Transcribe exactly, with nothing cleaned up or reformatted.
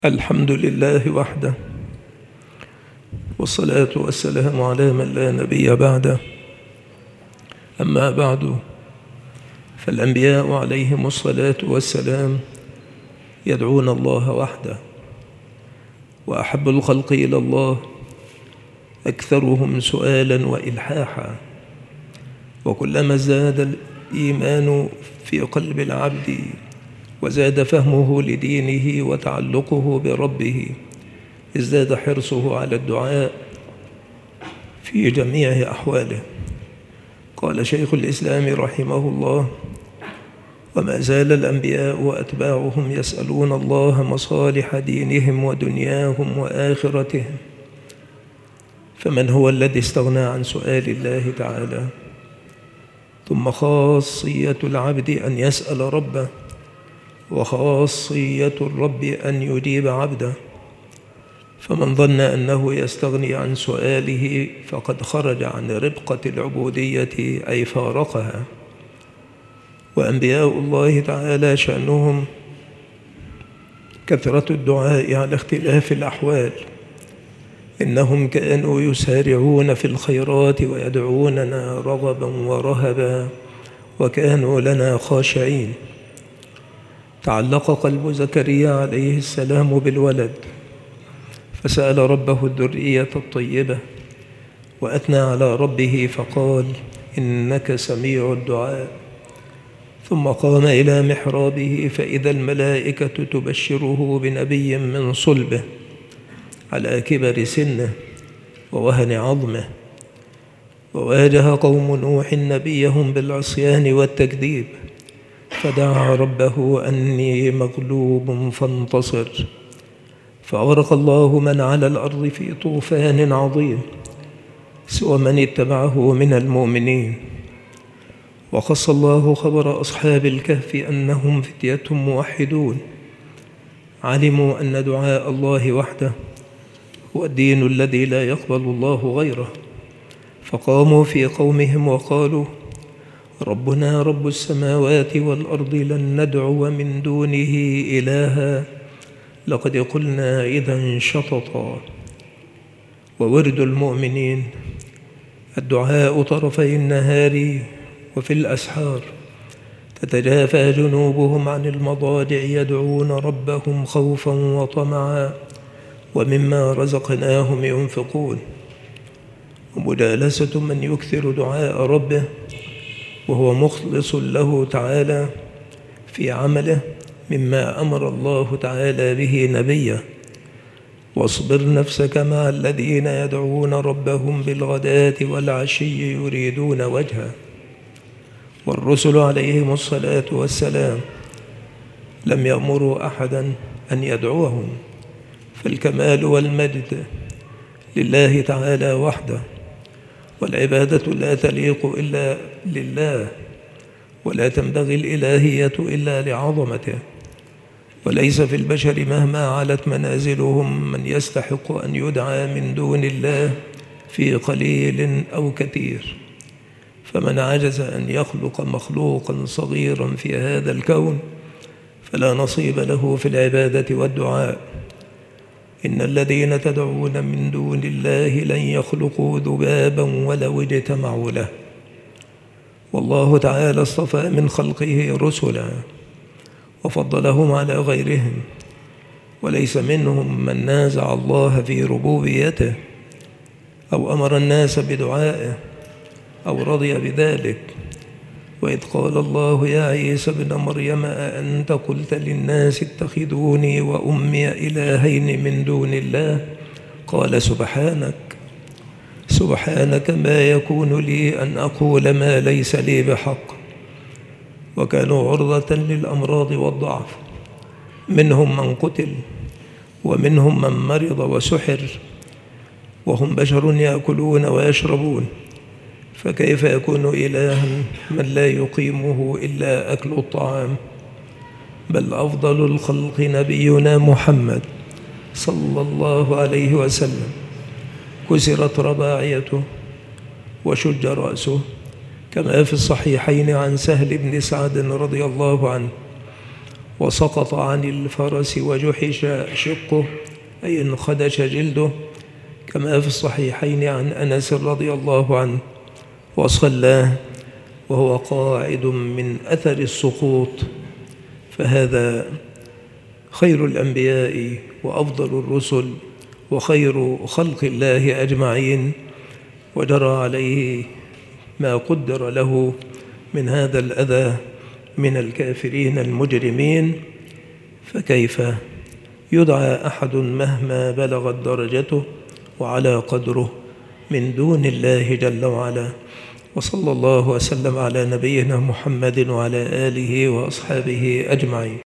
الحمد لله وحده، والصلاة والسلام على من لا نبي بعده. أما بعد، فالأنبياء عليهم الصلاة والسلام يدعون الله وحده، وأحب الخلق إلى الله أكثرهم سؤالا وإلحاحا. وكلما زاد الإيمان في قلب العبد وزاد فهمه لدينه وتعلقه بربه، ازداد حرصه على الدعاء في جميع أحواله. قال شيخ الإسلام رحمه الله: وما زال الأنبياء وأتباعهم يسألون الله مصالح دينهم ودنياهم وآخرتهم، فمن هو الذي استغنى عن سؤال الله تعالى؟ ثم خاصية العبد أن يسأل ربه، وخاصية الرب أن يجيب عبده. فمن ظن أنه يستغني عن سؤاله فقد خرج عن ربقة العبودية، أي فارقها. وأنبياء الله تعالى شأنهم كثرة الدعاء على اختلاف الأحوال. إنهم كانوا يسارعون في الخيرات ويدعوننا رغبا ورهبا، وكانوا لنا خاشعين. تعلق قلب زكريا عليه السلام بالولد، فسأل ربه الذرية الطيبة، وأثنى على ربه فقال: إنك سميع الدعاء. ثم قام إلى محرابه، فإذا الملائكة تبشره بنبي من صلبه على كبر سنه ووهن عظمه. وواجه قوم نوح نبيهم بالعصيان والتكذيب، فدعا ربه أني مغلوب فانتصر، فأغرق الله من على الأرض في طوفان عظيم سوى من اتبعه من المؤمنين. وخص الله خبر أصحاب الكهف أنهم فتية موحدون علموا أن دعاء الله وحده هو الدين الذي لا يقبل الله غيره، فقاموا في قومهم وقالوا: ربنا رب السماوات والأرض لن ندعو من دونه إلها لقد قلنا إذا شططا. وورد المؤمنين الدعاء طرفي النهار وفي الأسحار، تتجافى جنوبهم عن المضاجع يدعون ربهم خوفا وطمعا ومما رزقناهم ينفقون. ومجالسة من يكثر دعاء ربه وهو مخلص له تعالى في عمله مما أمر الله تعالى به نبيه: واصبر نفسك مع الذين يدعون ربهم بالغداة والعشي يريدون وجهه. والرسل عليهم الصلاة والسلام لم يأمروا أحدا أن يدعوهم، فالكمال والمجد لله تعالى وحده، والعبادة لا تليق إلا لله، ولا تنبغي الإلهية إلا لعظمته. وليس في البشر مهما علت منازلهم من يستحق أن يدعى من دون الله في قليل أو كثير. فمن عجز أن يخلق مخلوقا صغيرا في هذا الكون فلا نصيب له في العبادة والدعاء. إن الذين تدعون من دون الله لن يخلقوا ذبابا ولو اجتمعوا له. والله تعالى اصطفى من خلقه رسلا وفضلهم على غيرهم، وليس منهم من نازع الله في ربوبيته أو أمر الناس بدعائه أو رضي بذلك. وإذ قال الله يا عيسى ابن مريم أأنت قلت للناس اتخذوني وأمي إلهين من دون الله؟ قال سبحانك سبحانك ما يكون لي أن أقول ما ليس لي بحق. وكانوا عرضة للأمراض والضعف، منهم من قتل ومنهم من مرض وسحر، وهم بشر يأكلون ويشربون، فكيف يكون إلها من لا يقيمه إلا أكل الطعام؟ بل أفضل الخلق نبينا محمد صلى الله عليه وسلم كسرت رباعيته وشج رأسه، كما في الصحيحين عن سهل بن سعد رضي الله عنه: وسقط عن الفرس وجحش شقه، أي انخدش جلده، كما في الصحيحين عن أنس رضي الله عنه، وصلاه وهو قاعد من أثر السقوط. فهذا خير الأنبياء وأفضل الرسل وخير خلق الله أجمعين، وجرى عليه ما قدر له من هذا الأذى من الكافرين المجرمين، فكيف يدعى أحد مهما بلغت درجته وعلى قدره من دون الله جل وعلا؟ وصلى الله وسلم على نبينا محمد وعلى آله وأصحابه أجمعين.